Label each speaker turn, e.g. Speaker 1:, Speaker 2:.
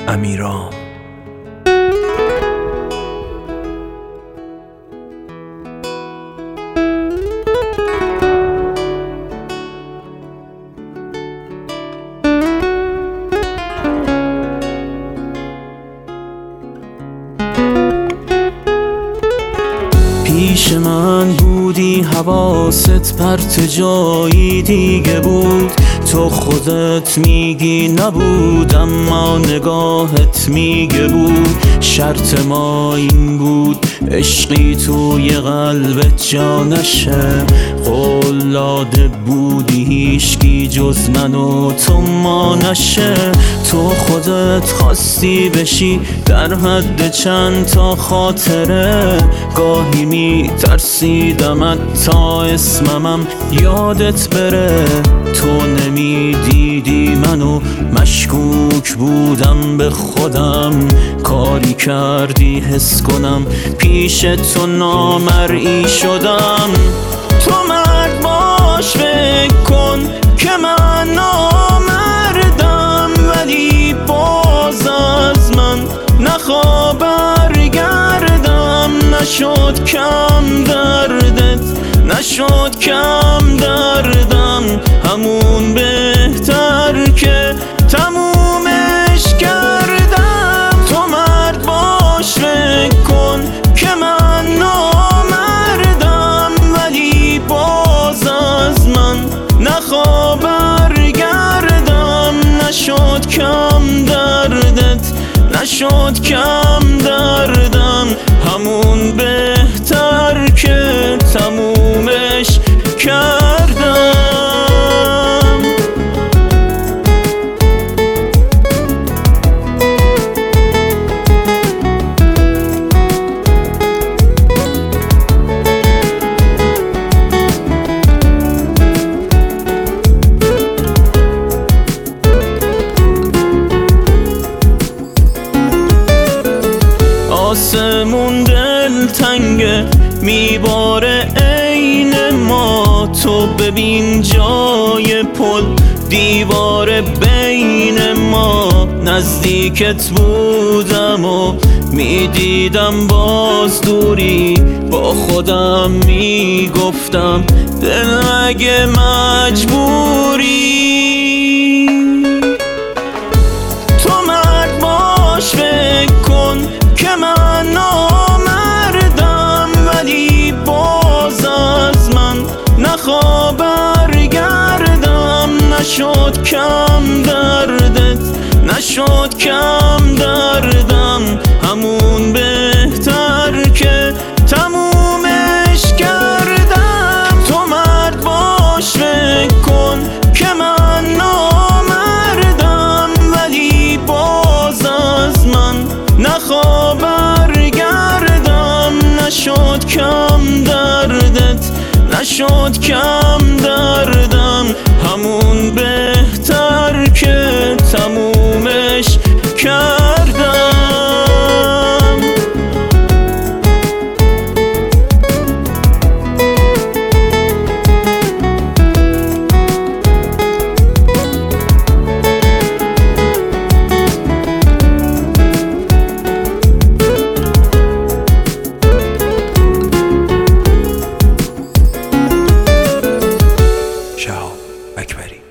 Speaker 1: امیرام. پیش من بودی حواست پرت جایی دیگه بود، تو خودت میگی نبود اما نگاهت میگه بود. شرط ما این بود عشقی توی قلبت جا نشه، قول داده بودی هیچکی جز من و تو ما نشه. تو خودت خواستی بشی در حد چند تا خاطره، گاهی میترسیدم تا اسممم یادت بره. تو نمیدیدی منو مشکوک بودم به خودم، کاری کردی حس کنم پیش تو نامرئی شدم. تو مرد باش فکر کن که من نامردم، ولی باز از من نخواه برگردم. نشد کم دردت، نشد کم دردم، همون بهتر که تمومش کردم. تو مرد باش فکر کن که من نامردم، ولی باز از من نخواه برگردم. نشد کم دردت، نشد کم دردم، همون بهتر که تمومش کردم. آسمون دل تنگه میباره عین ما، تو ببین جای پل دیوار بین ما. نزدیکت بودم و میدیدم باز دوری، با خودم میگفتم دل اگه مجبوری. تو مرد باش فکر کن که من نامردم، ولی باز از من نخواه برگردم. نشد کم دردت، نشد کم دردم، همون بهتر که تمومش کردم. تو مرد باش فکر کن که من نامردم، ولی باز از من نخواه برگردم. نشد کم دردت، نشد کم دردم، همون بهتر که تمومش کردم. شهاب اکبری.